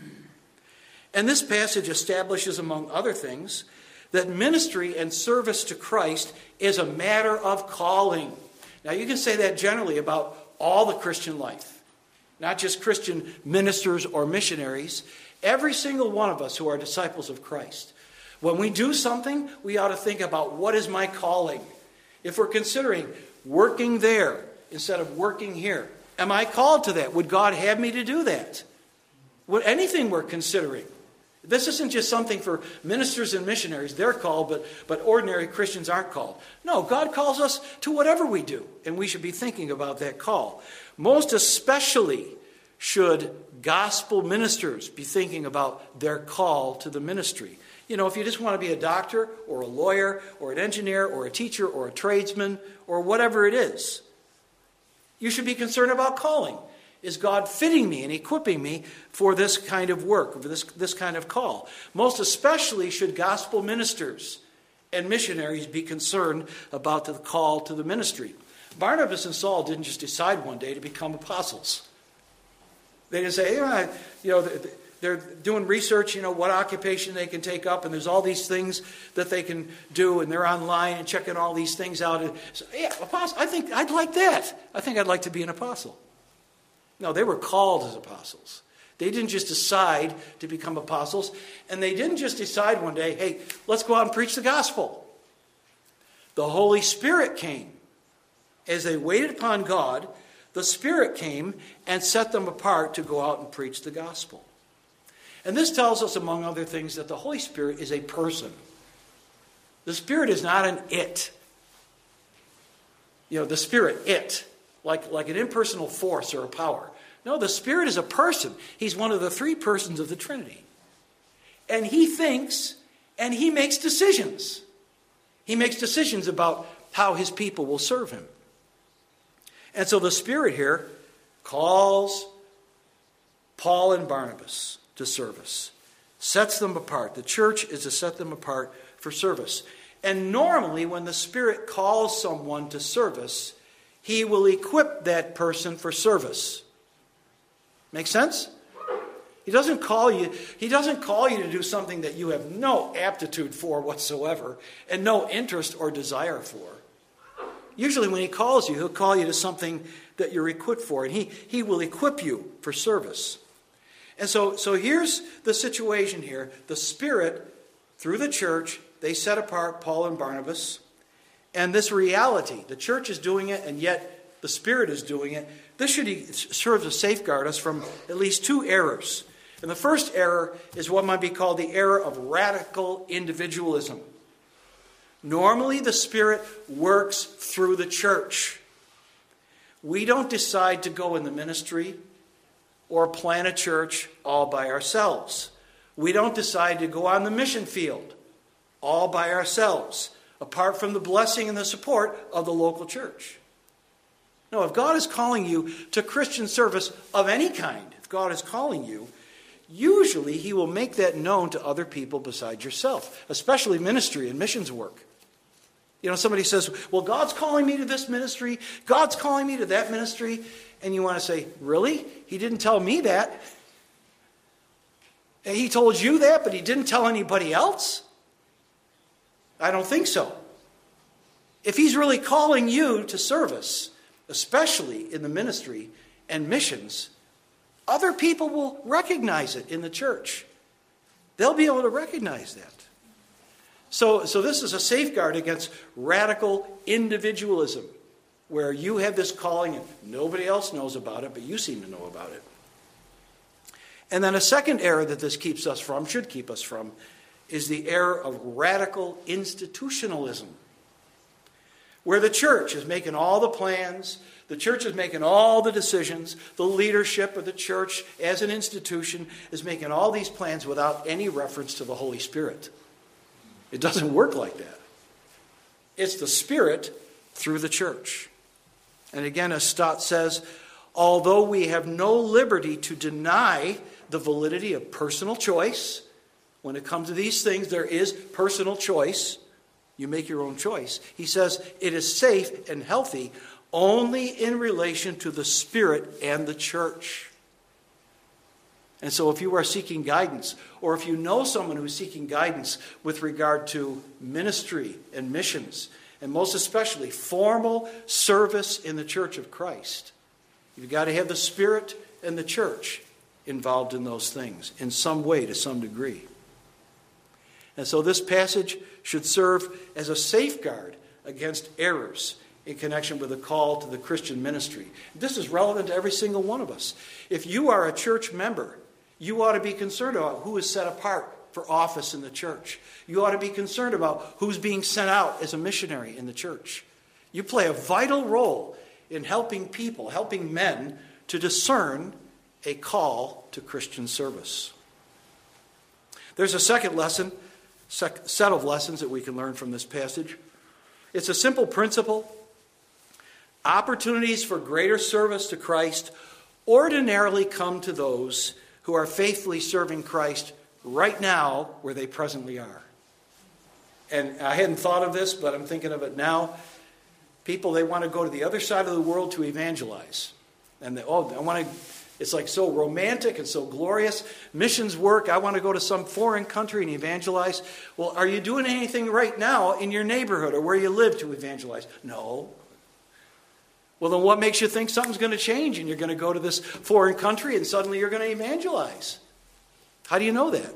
And this passage establishes, among other things, that ministry and service to Christ is a matter of calling. Now, you can say that generally about all the Christian life, not just Christian ministers or missionaries. Every single one of us who are disciples of Christ. When we do something, we ought to think about, what is my calling? If we're considering working there instead of working here, am I called to that? Would God have me to do that? Would anything we're considering? This isn't just something for ministers and missionaries. They're called, but ordinary Christians aren't called. No, God calls us to whatever we do, and we should be thinking about that call. Most especially should gospel ministers be thinking about their call to the ministry. You know, if you just want to be a doctor or a lawyer or an engineer or a teacher or a tradesman or whatever it is, you should be concerned about calling. Is God fitting me and equipping me for this kind of work, for this kind of call? Most especially should gospel ministers and missionaries be concerned about the call to the ministry. Barnabas and Saul didn't just decide one day to become apostles. They didn't say, they're doing research, what occupation they can take up, and there's all these things that they can do, and they're online and checking all these things out. And so, apostle, I think I'd like that. I think I'd like to be an apostle. No, they were called as apostles. They didn't just decide to become apostles, and they didn't just decide one day, hey, let's go out and preach the gospel. The Holy Spirit came. As they waited upon God, the Spirit came and set them apart to go out and preach the gospel. And this tells us, among other things, that the Holy Spirit is a person. The Spirit is not an it. The Spirit, it, like an impersonal force or a power. No, the Spirit is a person. He's one of the 3 persons of the Trinity. And he thinks and he makes decisions. He makes decisions about how his people will serve him. And so the Spirit here calls Paul and Barnabas to service, sets them apart. The church is to set them apart for service. And normally when the Spirit calls someone to service, he will equip that person for service. Make sense? He doesn't call you to do something that you have no aptitude for whatsoever and no interest or desire for. Usually when he calls you, he'll call you to something that you're equipped for, and he will equip you for service. And so here's the situation here. The Spirit, through the church, they set apart Paul and Barnabas. And this reality, the church is doing it, and yet the Spirit is doing it. This should serve to safeguard us from at least two errors. And the first error is what might be called the error of radical individualism. Normally, the Spirit works through the church. We don't decide to go in the ministry or plant a church all by ourselves. We don't decide to go on the mission field all by ourselves, apart from the blessing and the support of the local church. No, if God is calling you to Christian service of any kind, if God is calling you, usually he will make that known to other people besides yourself, especially ministry and missions work. You know, somebody says, well, God's calling me to this ministry, God's calling me to that ministry, and you want to say, really? He didn't tell me that. And he told you that, but he didn't tell anybody else? I don't think so. If he's really calling you to service, especially in the ministry and missions, other people will recognize it in the church. They'll be able to recognize that. So this is a safeguard against radical individualism, where you have this calling and nobody else knows about it, but you seem to know about it. And then a second error that this should keep us from, is the error of radical institutionalism, where the church is making all the plans, the church is making all the decisions, the leadership of the church as an institution is making all these plans without any reference to the Holy Spirit. It doesn't work like that. It's the Spirit through the church. And again, as Stott says, although we have no liberty to deny the validity of personal choice, when it comes to these things, there is personal choice. You make your own choice. He says it is safe and healthy only in relation to the Spirit and the church. And so if you are seeking guidance, or if you know someone who's seeking guidance with regard to ministry and missions, and most especially formal service in the Church of Christ, you've got to have the Spirit and the church involved in those things in some way, to some degree. And so this passage should serve as a safeguard against errors in connection with the call to the Christian ministry. This is relevant to every single one of us. If you are a church member, you ought to be concerned about who is set apart for office in the church. You ought to be concerned about who's being sent out as a missionary in the church. You play a vital role in helping people, helping men to discern a call to Christian service. There's a second set of lessons that we can learn from this passage. It's a simple principle. Opportunities for greater service to Christ ordinarily come to those who are faithfully serving Christ right now where they presently are. And I hadn't thought of this, but I'm thinking of it now. People, they want to go to the other side of the world to evangelize. And it's like so romantic and so glorious. Missions work. I want to go to some foreign country and evangelize. Well, are you doing anything right now in your neighborhood or where you live to evangelize? No. Well, then what makes you think something's going to change and you're going to go to this foreign country and suddenly you're going to evangelize? How do you know that?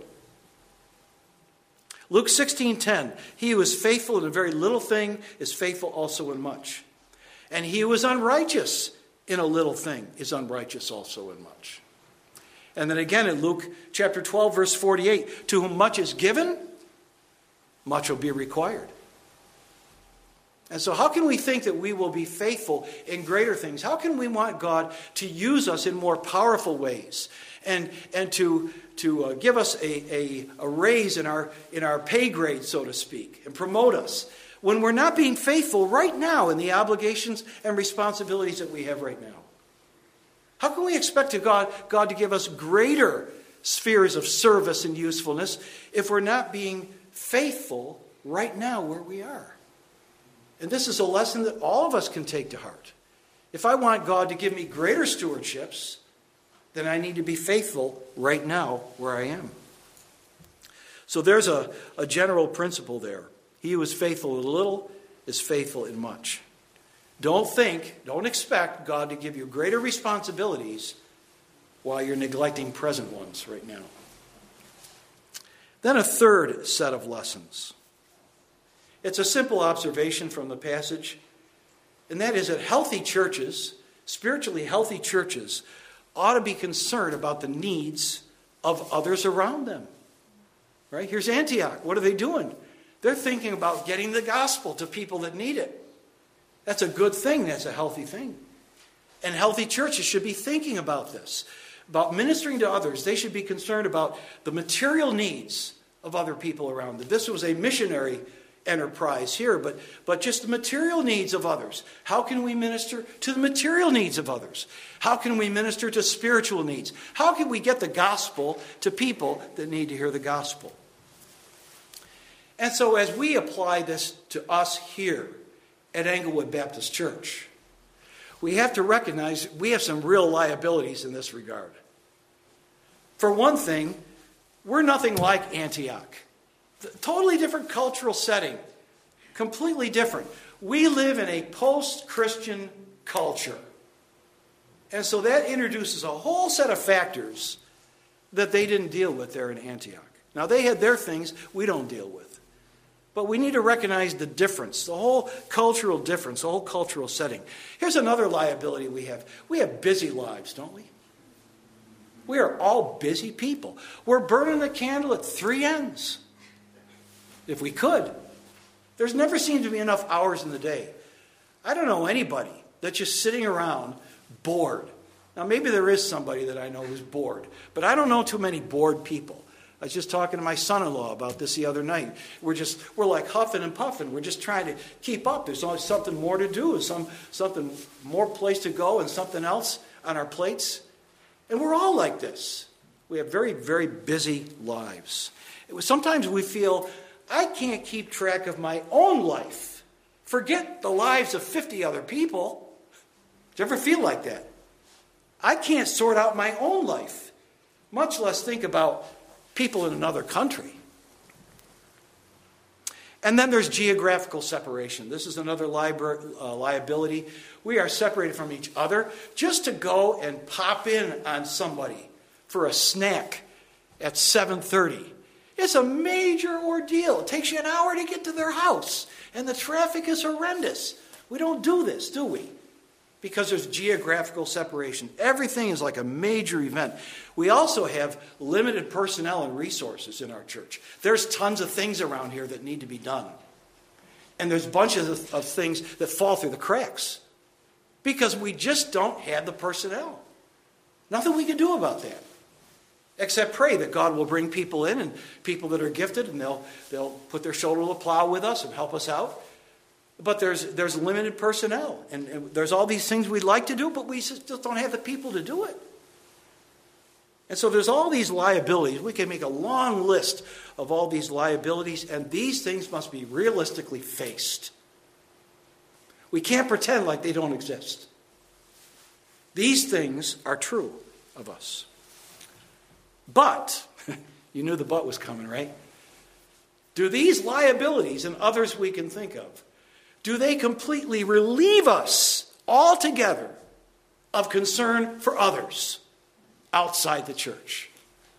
Luke 16:10, he who is faithful in a very little thing is faithful also in much. And he who is unrighteous in a little thing is unrighteous also in much. And then again in Luke chapter 12, verse 48, to whom much is given, much will be required. And so how can we think that we will be faithful in greater things? How can we want God to use us in more powerful ways and to give us a raise in our pay grade, so to speak, and promote us when we're not being faithful right now in the obligations and responsibilities that we have right now? How can we expect God to give us greater spheres of service and usefulness if we're not being faithful right now where we are? And this is a lesson that all of us can take to heart. If I want God to give me greater stewardships, then I need to be faithful right now where I am. So there's a general principle there. He who is faithful in little is faithful in much. Don't expect God to give you greater responsibilities while you're neglecting present ones right now. Then a third set of lessons. It's a simple observation from the passage, and that is that healthy churches, spiritually healthy churches, ought to be concerned about the needs of others around them. Right? Here's Antioch. What are they doing? They're thinking about getting the gospel to people that need it. That's a good thing. That's a healthy thing. And healthy churches should be thinking about this, about ministering to others. They should be concerned about the material needs of other people around them. This was a missionary enterprise here, but just the material needs of others. How can we minister to the material needs of others? How can we minister to spiritual needs? How can we get the gospel to people that need to hear the gospel? And so as we apply this to us here at Englewood Baptist Church, we have to recognize we have some real liabilities in this regard. For one thing, we're nothing like Antioch. Totally different cultural setting. Completely different. We live in a post-Christian culture. And so that introduces a whole set of factors that they didn't deal with there in Antioch. Now, they had their things we don't deal with. But we need to recognize the difference, the whole cultural difference, the whole cultural setting. Here's another liability we have. We have busy lives, don't we? We are all busy people. We're burning the candle at three ends. If we could. There's never seemed to be enough hours in the day. I don't know anybody that's just sitting around bored. Now, maybe there is somebody that I know who's bored, but I don't know too many bored people. I was just talking to my son-in-law about this the other night. We're like huffing and puffing. We're just trying to keep up. There's always something more to do, something more place to go, and something else on our plates. And we're all like this. We have very, very busy lives. Sometimes we feel, I can't keep track of my own life. Forget the lives of 50 other people. Do you ever feel like that? I can't sort out my own life, much less think about people in another country. And then there's geographical separation. This is another liability. We are separated from each other just to go and pop in on somebody for a snack at 7:30. It's a major ordeal. It takes you an hour to get to their house, and the traffic is horrendous. We don't do this, do we? Because there's geographical separation. Everything is like a major event. We also have limited personnel and resources in our church. There's tons of things around here that need to be done. And there's bunches of things that fall through the cracks because we just don't have the personnel. Nothing we can do about that. Except pray that God will bring people in, and people that are gifted, and they'll put their shoulder to the plow with us and help us out. But there's limited personnel, and there's all these things we'd like to do, but we just don't have the people to do it. And so there's all these liabilities. We can make a long list of all these liabilities, and these things must be realistically faced. We can't pretend like they don't exist. These things are true of us. But, you knew the but was coming, right? Do these liabilities and others we can think of, do they completely relieve us altogether of concern for others outside the church?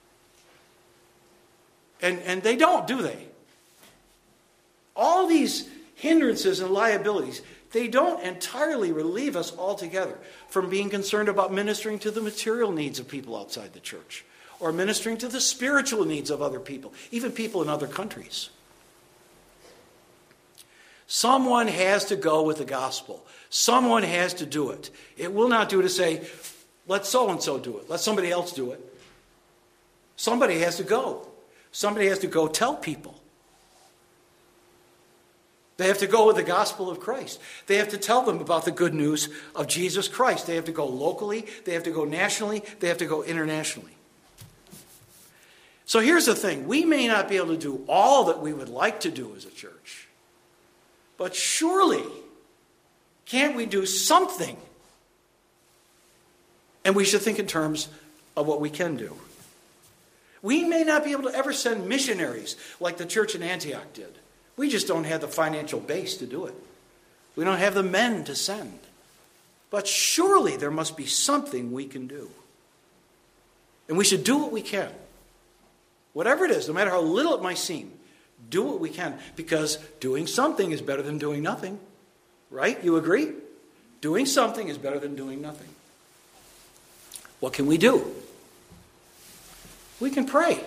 And they don't, do they? All these hindrances and liabilities, they don't entirely relieve us altogether from being concerned about ministering to the material needs of people outside the church, or ministering to the spiritual needs of other people, even people in other countries. Someone has to go with the gospel. Someone has to do it. It will not do to say, let so-and-so do it. Let somebody else do it. Somebody has to go. Somebody has to go tell people. They have to go with the gospel of Christ. They have to tell them about the good news of Jesus Christ. They have to go locally. They have to go nationally. They have to go internationally. So here's the thing. We may not be able to do all that we would like to do as a church. But surely, can't we do something? And we should think in terms of what we can do. We may not be able to ever send missionaries like the church in Antioch did. We just don't have the financial base to do it. We don't have the men to send. But surely there must be something we can do. And we should do what we can. Whatever it is, no matter how little it might seem, do what we can. Because doing something is better than doing nothing. Right? You agree? Doing something is better than doing nothing. What can we do? We can pray.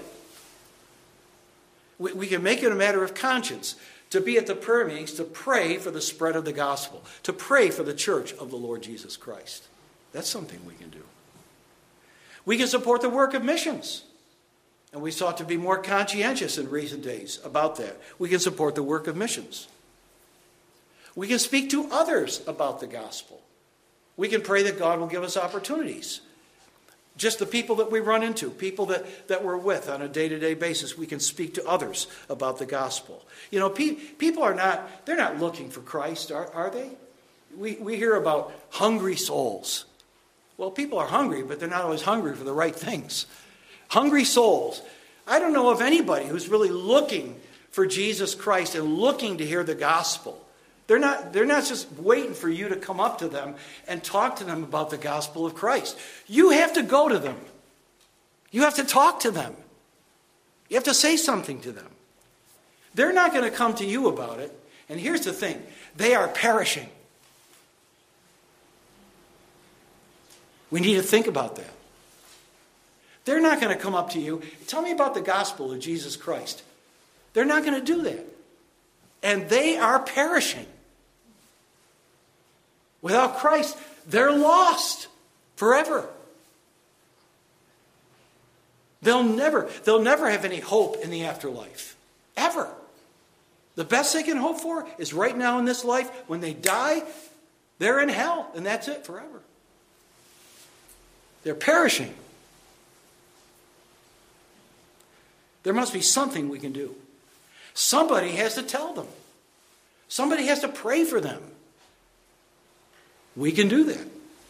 We can make it a matter of conscience to be at the prayer meetings, to pray for the spread of the gospel, to pray for the church of the Lord Jesus Christ. That's something we can do. We can support the work of missions. And we sought to be more conscientious in recent days about that. We can support the work of missions. We can speak to others about the gospel. We can pray that God will give us opportunities. Just the people that we run into, people that we're with on a day-to-day basis, we can speak to others about the gospel. You know, people they're not looking for Christ, are they? We hear about hungry souls. Well, people are hungry, but they're not always hungry for the right things. Hungry souls. I don't know of anybody who's really looking for Jesus Christ and looking to hear the gospel. They're not just waiting for you to come up to them and talk to them about the gospel of Christ. You have to go to them. You have to talk to them. You have to say something to them. They're not going to come to you about it. And here's the thing. They are perishing. We need to think about that. They're not going to come up to you. Tell me about the gospel of Jesus Christ. They're not going to do that. And they are perishing. Without Christ, they're lost forever. They'll never have any hope in the afterlife. Ever. The best they can hope for is right now in this life. When they die, they're in hell. And that's it forever. They're perishing. There must be something we can do. Somebody has to tell them. Somebody has to pray for them. We can do that.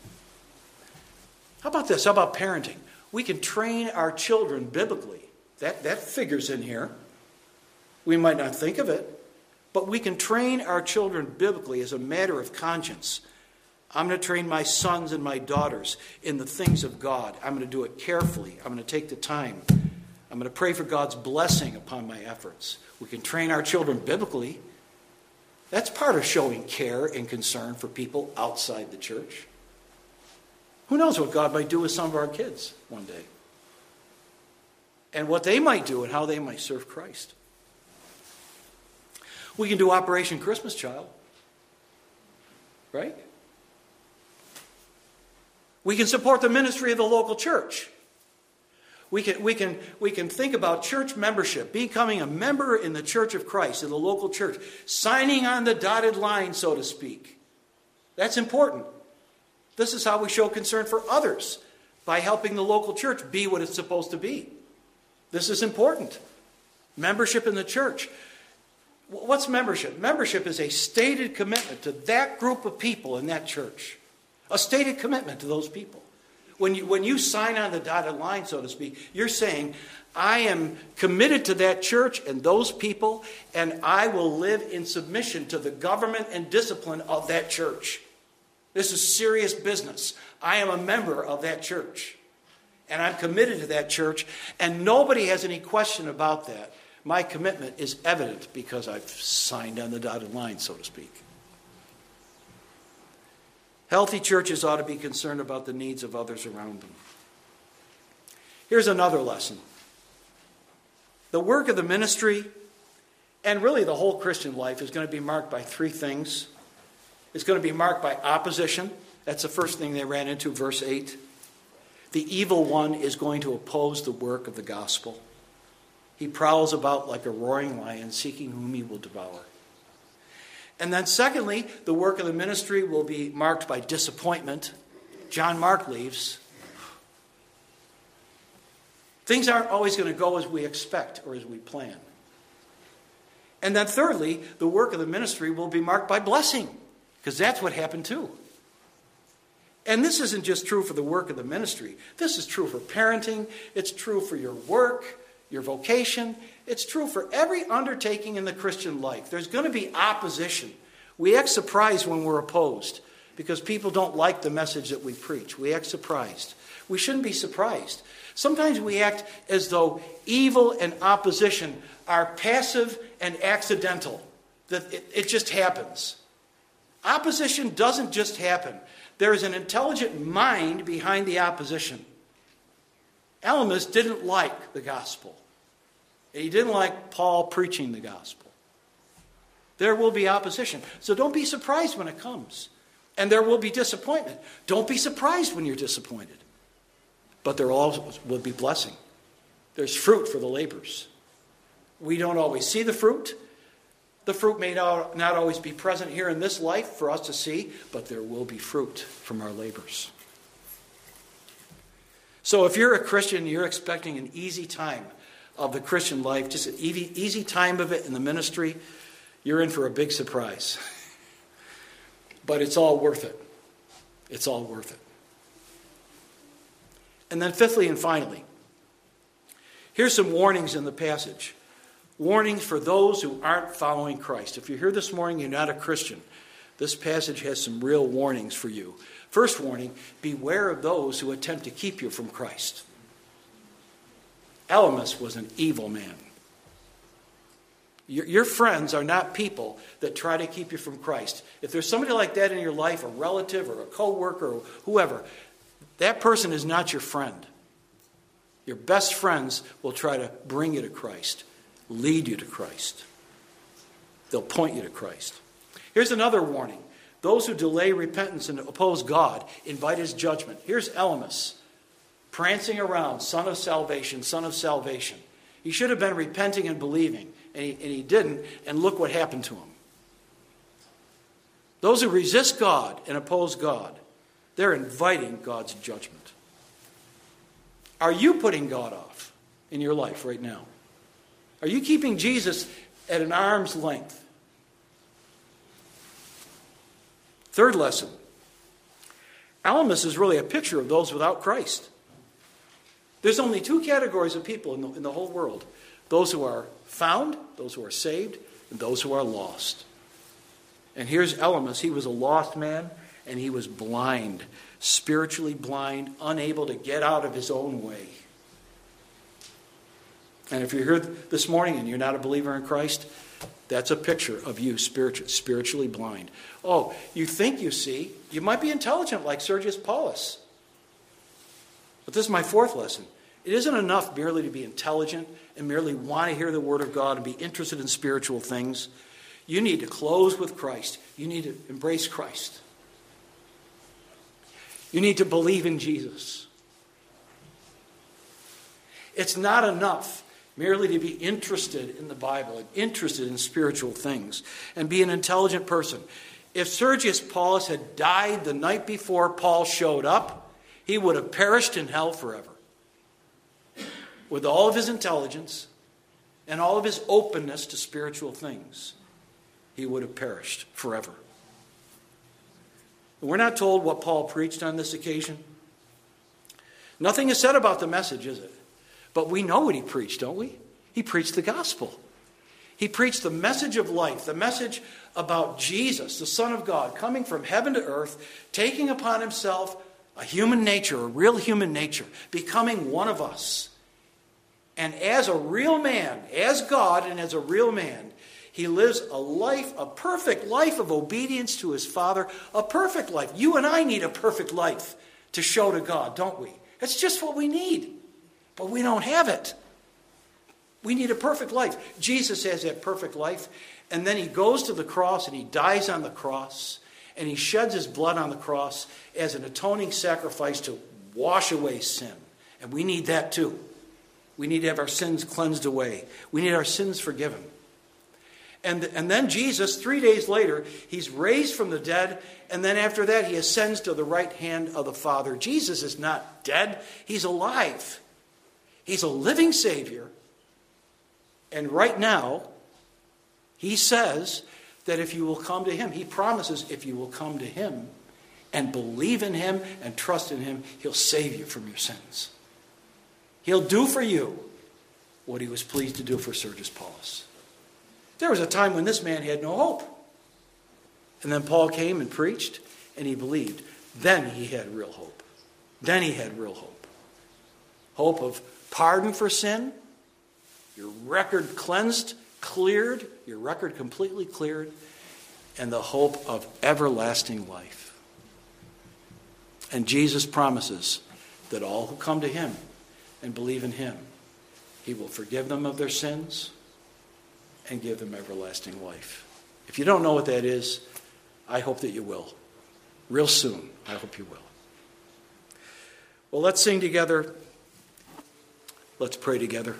How about this? How about parenting? We can train our children biblically. That figures in here. We might not think of it, but we can train our children biblically as a matter of conscience. I'm going to train my sons and my daughters in the things of God. I'm going to do it carefully. I'm going to take the time. I'm going to pray for God's blessing upon my efforts. We can train our children biblically. That's part of showing care and concern for people outside the church. Who knows what God might do with some of our kids one day? And what they might do and how they might serve Christ. We can do Operation Christmas Child. Right? We can support the ministry of the local church. We can think about church membership, becoming a member in the Church of Christ, in the local church, signing on the dotted line, so to speak. That's important. This is how we show concern for others, by helping the local church be what it's supposed to be. This is important. Membership in the church. What's membership? Membership is a stated commitment to that group of people in that church. A stated commitment to those people. When you sign on the dotted line, so to speak, you're saying, I am committed to that church and those people, and I will live in submission to the government and discipline of that church. This is serious business. I am a member of that church, and I'm committed to that church, and nobody has any question about that. My commitment is evident because I've signed on the dotted line, so to speak. Healthy churches ought to be concerned about the needs of others around them. Here's another lesson. The work of the ministry, and really the whole Christian life, is going to be marked by three things. It's going to be marked by opposition. That's the first thing they ran into, verse 8. The evil one is going to oppose the work of the gospel. He prowls about like a roaring lion, seeking whom he will devour. And then secondly, the work of the ministry will be marked by disappointment. John Mark leaves. Things aren't always going to go as we expect or as we plan. And then thirdly, the work of the ministry will be marked by blessing, because that's what happened too. And this isn't just true for the work of the ministry. This is true for parenting. It's true for your work, your vocation. It's true for every undertaking in the Christian life. There's going to be opposition. We act surprised when we're opposed because people don't like the message that we preach. We act surprised. We shouldn't be surprised. Sometimes we act as though evil and opposition are passive and accidental, that it just happens. Opposition doesn't just happen. There is an intelligent mind behind the opposition. Elymas didn't like the gospel. He didn't like Paul preaching the gospel. There will be opposition. So don't be surprised when it comes. And there will be disappointment. Don't be surprised when you're disappointed. But there also will be blessing. There's fruit for the labors. We don't always see the fruit. The fruit may not always be present here in this life for us to see, but there will be fruit from our labors. So if you're a Christian, you're expecting an easy time of the Christian life, just an easy time of it in the ministry, you're in for a big surprise. But it's all worth it. It's all worth it. And then fifthly and finally, here's some warnings in the passage. Warnings for those who aren't following Christ. If you're here this morning, you're not a Christian, this passage has some real warnings for you. First warning, beware of those who attempt to keep you from Christ. Elymas was an evil man. Your friends are not people that try to keep you from Christ. If there's somebody like that in your life, a relative or a co-worker or whoever, that person is not your friend. Your best friends will try to bring you to Christ, lead you to Christ. They'll point you to Christ. Here's another warning. Those who delay repentance and oppose God invite his judgment. Here's Elymas, prancing around, son of salvation, son of salvation. He should have been repenting and believing, and he didn't, and look what happened to him. Those who resist God and oppose God, they're inviting God's judgment. Are you putting God off in your life right now? Are you keeping Jesus at an arm's length? Third lesson. Elymas is really a picture of those without Christ. There's only two categories of people in the whole world. Those who are found, those who are saved, and those who are lost. And here's Elymas. He was a lost man, and he was blind, spiritually blind, unable to get out of his own way. And if you're here this morning and you're not a believer in Christ, that's a picture of you spiritually blind. Oh, you think you see. You might be intelligent like Sergius Paulus. But this is my fourth lesson. It isn't enough merely to be intelligent and merely want to hear the Word of God and be interested in spiritual things. You need to close with Christ. You need to embrace Christ. You need to believe in Jesus. It's not enough merely to be interested in the Bible and interested in spiritual things and be an intelligent person. If Sergius Paulus had died the night before Paul showed up, he would have perished in hell forever. With all of his intelligence and all of his openness to spiritual things, he would have perished forever. We're not told what Paul preached on this occasion. Nothing is said about the message, is it? But we know what he preached, don't we? He preached the gospel. He preached the message of life, the message about Jesus, the Son of God, coming from heaven to earth, taking upon himself a human nature, a real human nature, becoming one of us. And as a real man, as God and as a real man, he lives a life, a perfect life of obedience to his Father, a perfect life. You and I need a perfect life to show to God, don't we? That's just what we need. But we don't have it. We need a perfect life. Jesus has that perfect life. And then he goes to the cross and he dies on the cross. And he sheds his blood on the cross as an atoning sacrifice to wash away sin. And we need that too. We need to have our sins cleansed away. We need our sins forgiven. And then Jesus, 3 days later, he's raised from the dead. And then after that, he ascends to the right hand of the Father. Jesus is not dead. He's alive. He's a living Savior. And right now, he says that if you will come to him, he promises if you will come to him, and believe in him and trust in him, he'll save you from your sins. He'll do for you what he was pleased to do for Sergius Paulus. There was a time when this man had no hope. And then Paul came and preached, and he believed. Then he had real hope. Then he had real hope. Hope of pardon for sin, your record cleansed, cleared, your record completely cleared, and the hope of everlasting life. And Jesus promises that all who come to him and believe in him, he will forgive them of their sins and give them everlasting life. If you don't know what that is, I hope that you will. Real soon, I hope you will. Well, let's sing together. Let's pray together.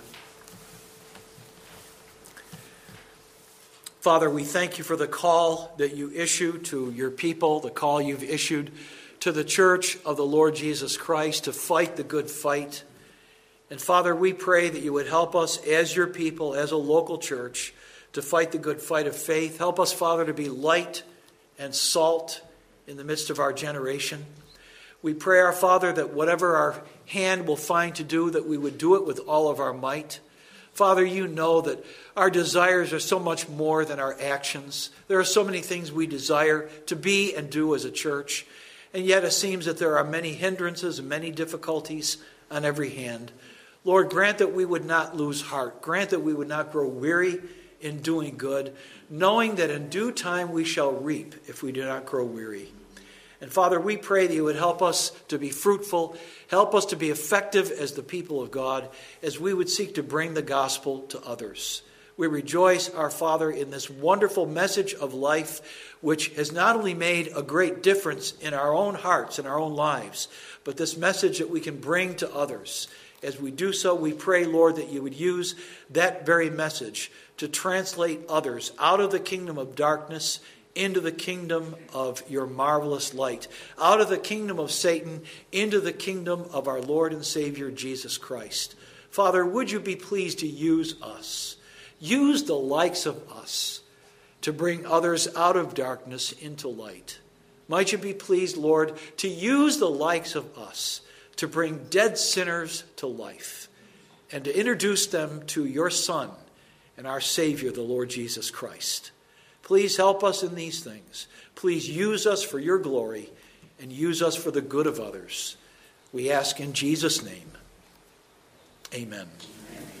Father, we thank you for the call that you issue to your people, the call you've issued to the church of the Lord Jesus Christ to fight the good fight. And Father, we pray that you would help us as your people, as a local church, to fight the good fight of faith. Help us, Father, to be light and salt in the midst of our generation. We pray, our Father, that whatever our hand will find to do, that we would do it with all of our might. Father, you know that our desires are so much more than our actions. There are so many things we desire to be and do as a church, and yet it seems that there are many hindrances and many difficulties on every hand. Lord, grant that we would not lose heart. Grant that we would not grow weary in doing good, knowing that in due time we shall reap if we do not grow weary. And Father, we pray that you would help us to be fruitful, help us to be effective as the people of God, as we would seek to bring the gospel to others. We rejoice, our Father, in this wonderful message of life, which has not only made a great difference in our own hearts and our own lives, but this message that we can bring to others. As we do so, we pray, Lord, that you would use that very message to translate others out of the kingdom of darkness into the kingdom of your marvelous light, out of the kingdom of Satan into the kingdom of our Lord and Savior, Jesus Christ. Father, would you be pleased to use us, use the likes of us, to bring others out of darkness into light. Might you be pleased, Lord, to use the likes of us to bring dead sinners to life and to introduce them to your Son and our Savior, the Lord Jesus Christ. Please help us in these things. Please use us for your glory and use us for the good of others. We ask in Jesus' name. Amen.